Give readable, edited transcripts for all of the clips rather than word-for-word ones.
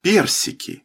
Персики.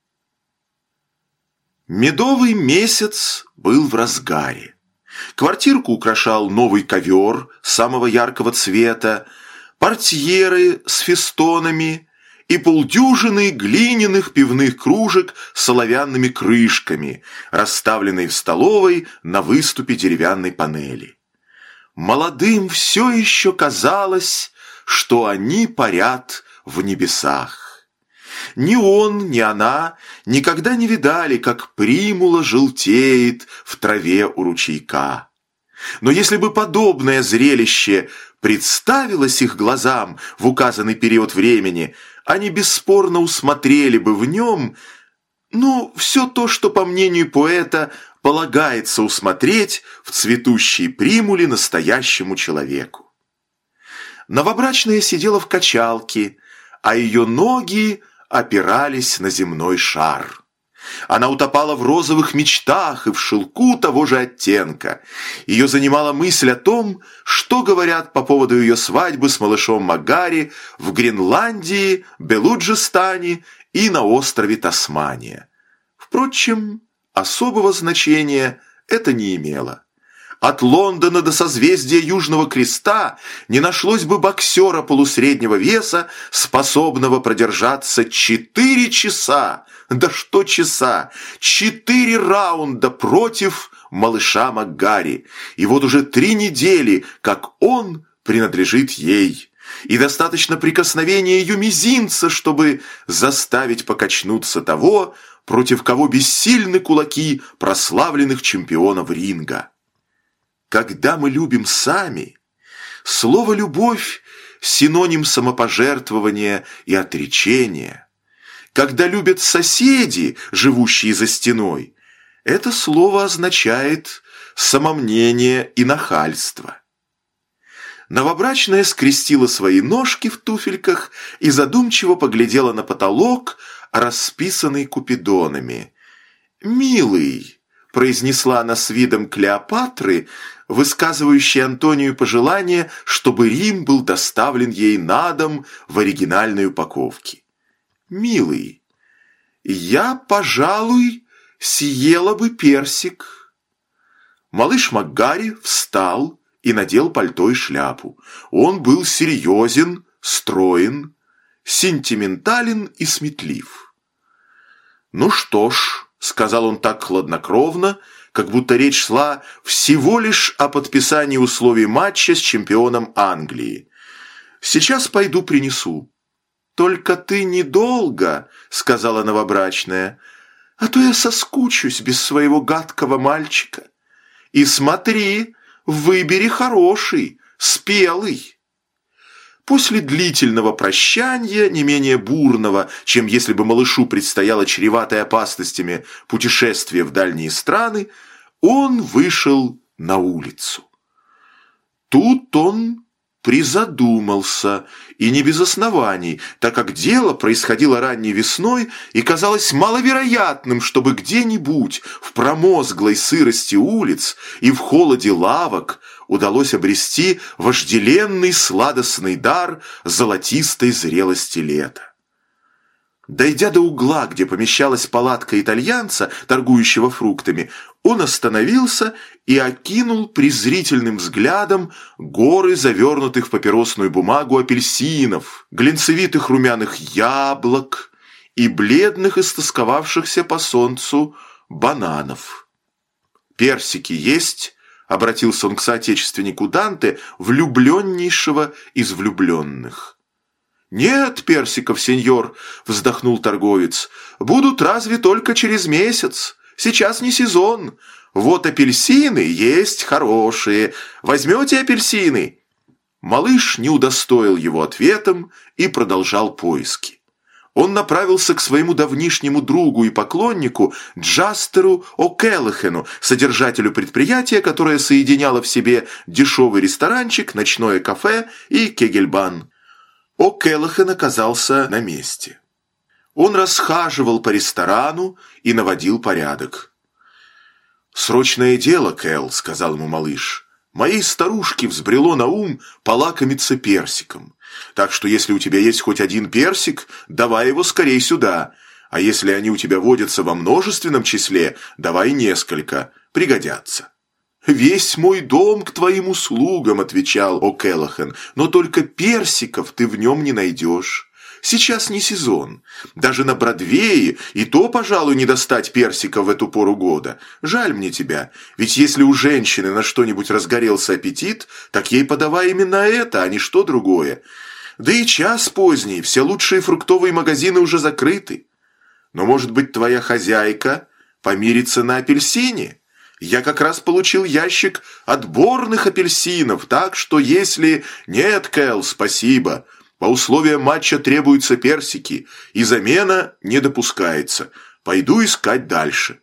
Медовый месяц был в разгаре. Квартирку украшал новый ковер самого яркого цвета, портьеры с фестонами и полдюжины глиняных пивных кружек с оловянными крышками, расставленные в столовой на выступе деревянной панели. Молодым все еще казалось, что они парят в небесах. Ни он, ни она никогда не видали, как примула желтеет в траве у ручейка. Но если бы подобное зрелище представилось их глазам в указанный период времени, они бесспорно усмотрели бы в нем, все то, что, по мнению поэта, полагается усмотреть в цветущей примуле настоящему человеку. Новобрачная сидела в качалке, а ее ноги опирались на земной шар. Она утопала в розовых мечтах и в шелку того же оттенка. Ее занимала мысль о том, что говорят по поводу ее свадьбы с малышом Магари в Гренландии, Белуджистане и на острове Тасмания. Впрочем, особого значения это не имело. От Лондона до созвездия Южного Креста не нашлось бы боксера полусреднего веса, способного продержаться 4 часа. Да что часа? 4 раунда против малыша Макгари. И вот уже 3 недели, как он принадлежит ей. И достаточно прикосновения ее мизинца, чтобы заставить покачнуться того, против кого бессильны кулаки прославленных чемпионов ринга. Когда мы любим сами, слово «любовь» – синоним самопожертвования и отречения. Когда любят соседи, живущие за стеной, это слово означает самомнение и нахальство. Новобрачная скрестила свои ножки в туфельках и задумчиво поглядела на потолок, расписанный купидонами. «Милый», – произнесла она с видом Клеопатры, высказывающей Антонию пожелание, чтобы Рим был доставлен ей на дом в оригинальной упаковке. «Милый, я, пожалуй, съела бы персик». Малыш Макгари встал и надел пальто и шляпу. Он был серьезен, строен, сентиментален и сметлив. «Ну что ж», — сказал он так хладнокровно, как будто речь шла всего лишь о подписании условий матча с чемпионом Англии. «Сейчас пойду принесу». «Только ты недолго», — сказала новобрачная, «а то я соскучусь без своего гадкого мальчика. И смотри, выбери хороший, спелый». После длительного прощания, не менее бурного, чем если бы малышу предстояло чреватое опасностями путешествие в дальние страны, он вышел на улицу. Тут он призадумался, и не без оснований, так как дело происходило ранней весной и казалось маловероятным, чтобы где-нибудь в промозглой сырости улиц и в холоде лавок удалось обрести вожделенный сладостный дар золотистой зрелости лета. Дойдя до угла, где помещалась палатка итальянца, торгующего фруктами, он остановился и окинул презрительным взглядом горы завернутых в папиросную бумагу апельсинов, глинцевитых румяных яблок и бледных истосковавшихся по солнцу бананов. «Персики есть?» — обратился он к соотечественнику Данте, влюбленнейшего из влюбленных. «Нет персиков, сеньор», – вздохнул торговец, – «будут разве только через месяц. Сейчас не сезон. Вот апельсины есть хорошие. Возьмете апельсины?» Малыш не удостоил его ответом и продолжал поиски. Он направился к своему давнишнему другу и поклоннику Джастеру О'Келлахену, содержателю предприятия, которое соединяло в себе дешевый ресторанчик, ночное кафе и кегельбан. О'Келлахан оказался на месте. Он расхаживал по ресторану и наводил порядок. «Срочное дело, Кэл», — сказал ему малыш. «Моей старушке взбрело на ум полакомиться персиком. Так что если у тебя есть хоть один персик, давай его скорей сюда. А если они у тебя водятся во множественном числе, давай несколько, пригодятся». «Весь мой дом к твоим услугам», — отвечал О'Келлахан, «но только персиков ты в нем не найдешь. Сейчас не сезон. Даже на Бродвее и то, пожалуй, не достать персиков в эту пору года. Жаль мне тебя, ведь если у женщины на что-нибудь разгорелся аппетит, так ей подавай именно это, а не что другое. Да и час поздний, все лучшие фруктовые магазины уже закрыты. Но, может быть, твоя хозяйка помирится на апельсине? Я как раз получил ящик отборных апельсинов, так что если... Нет, Кэл, спасибо. По условиям матча требуются персики, и замена не допускается. Пойду искать дальше».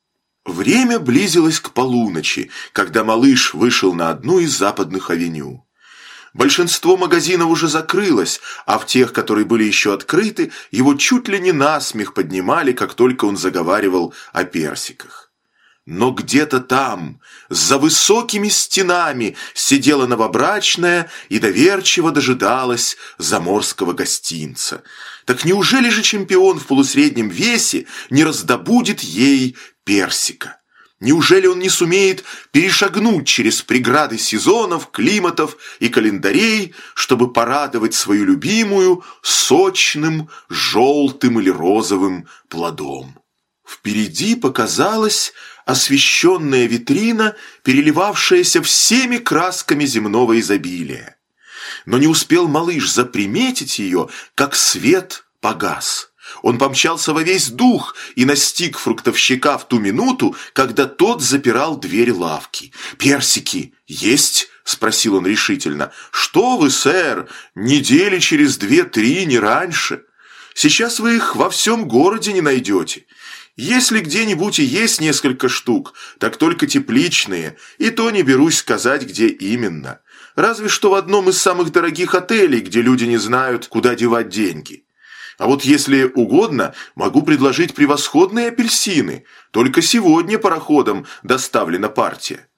Время близилось к полуночи, когда малыш вышел на одну из западных авеню. Большинство магазинов уже закрылось, а в тех, которые были еще открыты, его чуть ли не насмех поднимали, как только он заговаривал о персиках. Но где-то там, за высокими стенами, сидела новобрачная и доверчиво дожидалась заморского гостинца. Так неужели же чемпион в полусреднем весе не раздобудет ей персика? Неужели он не сумеет перешагнуть через преграды сезонов, климатов и календарей, чтобы порадовать свою любимую сочным, желтым или розовым плодом? Впереди показалась освещенная витрина, переливавшаяся всеми красками земного изобилия. Но не успел малыш заприметить ее, как свет погас. Он помчался во весь дух и настиг фруктовщика в ту минуту, когда тот запирал дверь лавки. «Персики есть?» – спросил он решительно. «Что вы, сэр, недели через 2-3, не раньше. Сейчас вы их во всем городе не найдете. Если где-нибудь и есть несколько штук, так только тепличные, и то не берусь сказать, где именно. Разве что в одном из самых дорогих отелей, где люди не знают, куда девать деньги. А вот если угодно, могу предложить превосходные апельсины. Только сегодня пароходом доставлена партия».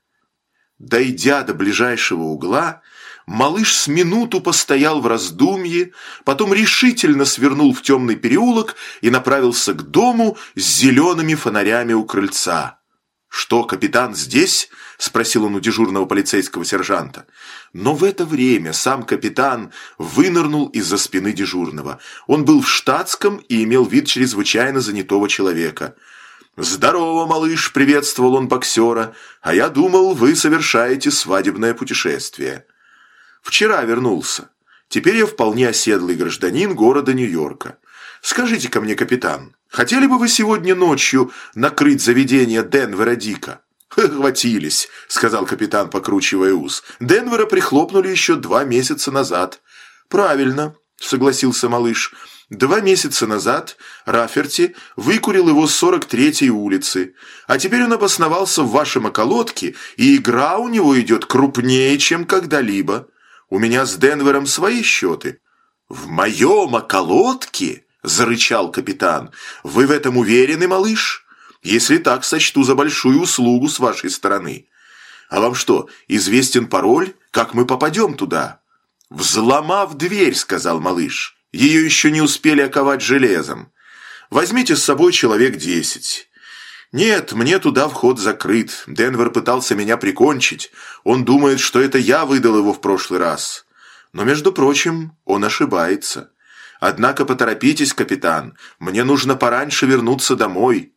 Дойдя до ближайшего угла, малыш с минуту постоял в раздумье, потом решительно свернул в темный переулок и направился к дому с зелеными фонарями у крыльца. «Что, капитан здесь?» – спросил он у дежурного полицейского сержанта. Но в это время сам капитан вынырнул из-за спины дежурного. Он был в штатском и имел вид чрезвычайно занятого человека. «Здорово, малыш!» – приветствовал он боксера. «А я думал, вы совершаете свадебное путешествие». «Вчера вернулся. Теперь я вполне оседлый гражданин города Нью-Йорка. Скажите-ка мне, капитан, хотели бы вы сегодня ночью накрыть заведение Денвера Дика?» «Хватились», — сказал капитан, покручивая ус. «Денвера прихлопнули еще 2 месяца назад». «Правильно», — согласился малыш. 2 месяца назад Рафферти выкурил его с 43-й улицы, а теперь он обосновался в вашем околотке, и игра у него идет крупнее, чем когда-либо. У меня с Денвером свои счеты». «В моем околотке?» – зарычал капитан. «Вы в этом уверены, малыш? Если так, сочту за большую услугу с вашей стороны. А вам что, известен пароль? Как мы попадем туда?» «Взломав дверь», – сказал малыш. «Ее еще не успели оковать железом. Возьмите с собой человек 10. «Нет, мне туда вход закрыт. Денвер пытался меня прикончить. Он думает, что это я выдал его в прошлый раз. Но, между прочим, он ошибается. Однако поторопитесь, капитан. Мне нужно пораньше вернуться домой».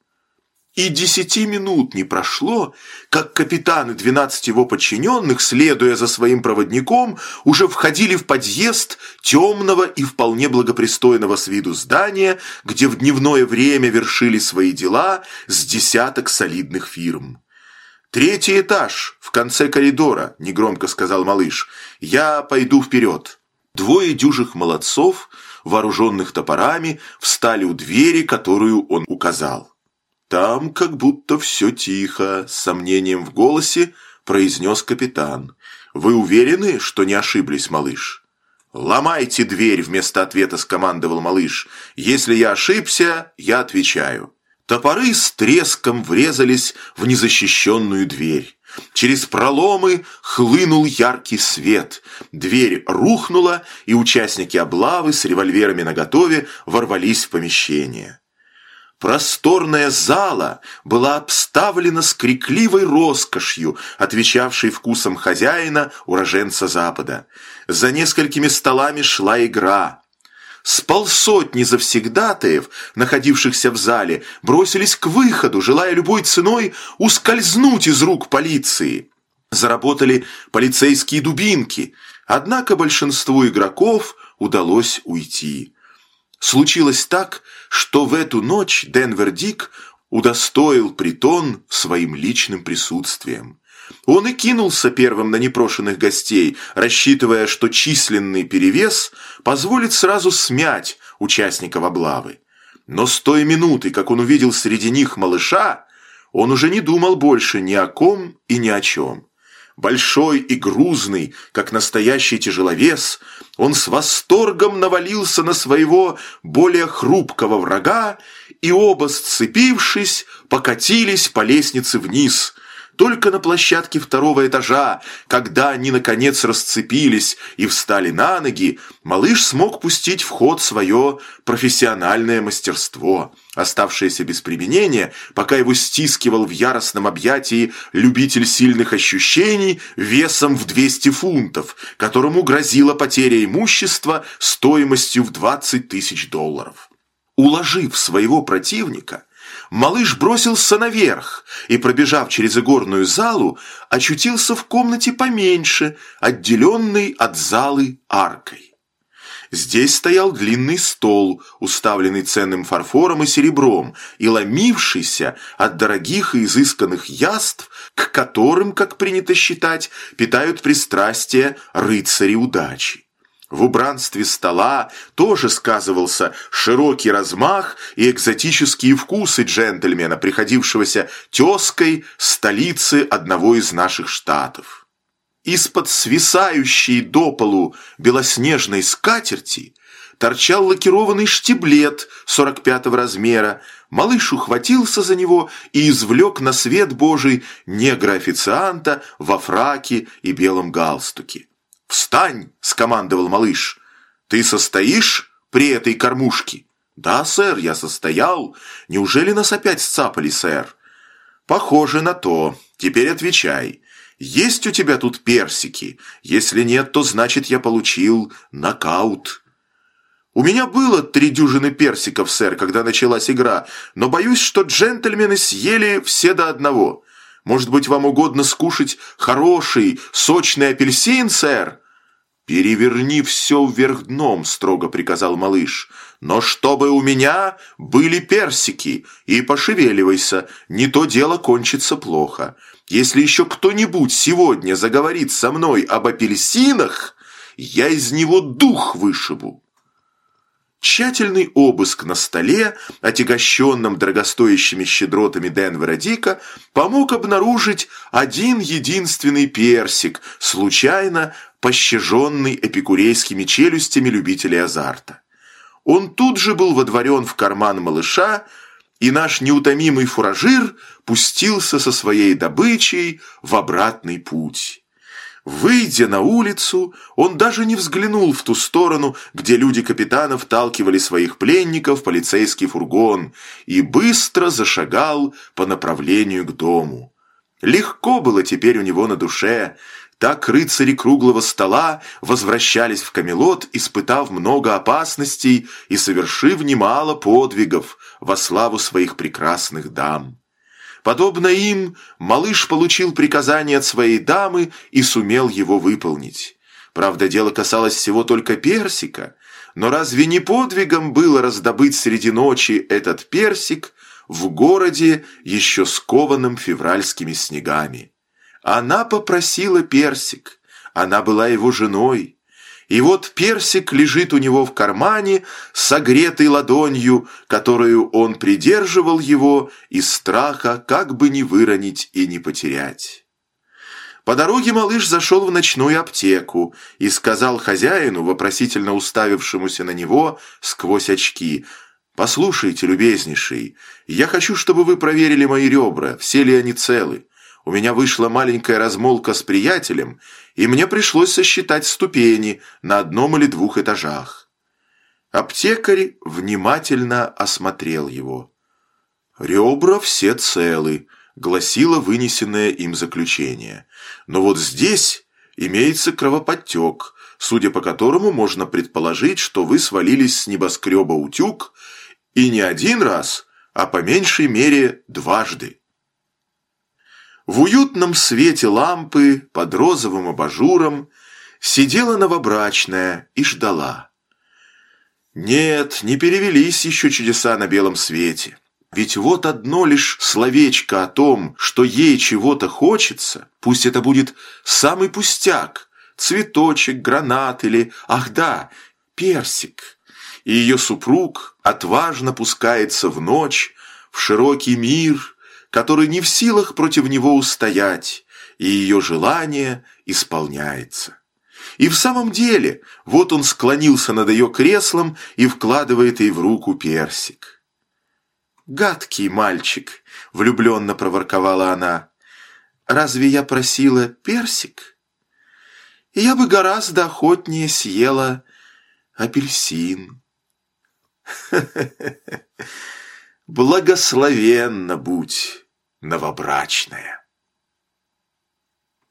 И 10 минут не прошло, как капитан и 12 его подчиненных, следуя за своим проводником, уже входили в подъезд темного и вполне благопристойного с виду здания, где в дневное время вершили свои дела с десяток солидных фирм. «3-й этаж, в конце коридора», – негромко сказал малыш. «Я пойду вперед». 2 дюжих молодцов, вооруженных топорами, встали у двери, которую он указал. «Там как будто все тихо», – с сомнением в голосе произнес капитан. «Вы уверены, что не ошиблись, малыш?» «Ломайте дверь», – вместо ответа скомандовал малыш. «Если я ошибся, я отвечаю». Топоры с треском врезались в незащищенную дверь. Через проломы хлынул яркий свет. Дверь рухнула, и участники облавы с револьверами наготове ворвались в помещение. Просторная зала была обставлена с крикливой роскошью, отвечавшей вкусам хозяина, уроженца Запада. За несколькими столами шла игра. С полсотни завсегдатаев, находившихся в зале, бросились к выходу, желая любой ценой ускользнуть из рук полиции. Заработали полицейские дубинки, однако большинству игроков удалось уйти. Случилось так, что в эту ночь Денвер Дик удостоил притон своим личным присутствием. Он и кинулся первым на непрошенных гостей, рассчитывая, что численный перевес позволит сразу смять участников облавы. Но с той минуты, как он увидел среди них малыша, он уже не думал больше ни о ком и ни о чем. Большой и грузный, как настоящий тяжеловес, он с восторгом навалился на своего более хрупкого врага, и оба, сцепившись, покатились по лестнице вниз. Только на площадке второго этажа, когда они наконец расцепились и встали на ноги, малыш смог пустить в ход свое профессиональное мастерство, оставшееся без применения, пока его стискивал в яростном объятии любитель сильных ощущений весом в 200 фунтов, которому грозила потеря имущества стоимостью в $20 000. Уложив своего противника, малыш бросился наверх и, пробежав через игорную залу, очутился в комнате поменьше, отделенной от залы аркой. Здесь стоял длинный стол, уставленный ценным фарфором и серебром, и ломившийся от дорогих и изысканных яств, к которым, как принято считать, питают пристрастие рыцари удачи. В убранстве стола тоже сказывался широкий размах и экзотические вкусы джентльмена, приходившегося тезкой столицы одного из наших штатов. Из-под свисающей до полу белоснежной скатерти торчал лакированный штиблет 45-го размера. Малыш ухватился за него и извлек на свет Божий негра-официанта во фраке и белом галстуке. «Встань!» – скомандовал малыш. «Ты состоишь при этой кормушке?» «Да, сэр, я состоял. Неужели нас опять сцапали, сэр?» «Похоже на то. Теперь отвечай. Есть у тебя тут персики? Если нет, то значит я получил нокаут». «У меня было 3 дюжины персиков, сэр, когда началась игра, но боюсь, что джентльмены съели все до одного. Может быть, вам угодно скушать хороший, сочный апельсин, сэр?» «Переверни все вверх дном», – строго приказал малыш. «Но чтобы у меня были персики, и пошевеливайся, не то дело кончится плохо. Если еще кто-нибудь сегодня заговорит со мной об апельсинах, я из него дух вышибу». Тщательный обыск на столе, отягощенном дорогостоящими щедротами Денвера Дика, помог обнаружить один единственный персик, случайно пощаженный эпикурейскими челюстями любителей азарта. Он тут же был водворен в карман малыша, и наш неутомимый фуражир пустился со своей добычей в обратный путь. Выйдя на улицу, он даже не взглянул в ту сторону, где люди капитана вталкивали своих пленников в полицейский фургон, и быстро зашагал по направлению к дому. Легко было теперь у него на душе. Так рыцари круглого стола возвращались в Камелот, испытав много опасностей и совершив немало подвигов во славу своих прекрасных дам. Подобно им, малыш получил приказание от своей дамы и сумел его выполнить. Правда, дело касалось всего только персика, но разве не подвигом было раздобыть среди ночи этот персик в городе, еще скованном февральскими снегами? Она попросила персик, она была его женой. И вот персик лежит у него в кармане, согретый ладонью, которую он придерживал его из страха, как бы не выронить и не потерять. По дороге малыш зашел в ночную аптеку и сказал хозяину, вопросительно уставившемуся на него сквозь очки: «Послушайте, любезнейший, я хочу, чтобы вы проверили мои ребра, все ли они целы. У меня вышла маленькая размолвка с приятелем, и мне пришлось сосчитать ступени на 1 или 2 этажах. Аптекарь внимательно осмотрел его. «Ребра все целы», — гласило вынесенное им заключение. «Но вот здесь имеется кровоподтек, судя по которому можно предположить, что вы свалились с небоскреба утюг и не 1 раз, а по меньшей мере 2. В уютном свете лампы под розовым абажуром сидела новобрачная и ждала. Нет, не перевелись еще чудеса на белом свете. Ведь вот одно лишь словечко о том, что ей чего-то хочется, пусть это будет самый пустяк, цветочек, гранат или, ах да, персик, и ее супруг отважно пускается в ночь, в широкий мир, который не в силах против него устоять, и ее желание исполняется. И в самом деле, вот он склонился над ее креслом и вкладывает ей в руку персик. «Гадкий мальчик», — влюбленно проворковала она, — «разве я просила персик? Я бы гораздо охотнее съела апельсин». Благословенна будь, новобрачная.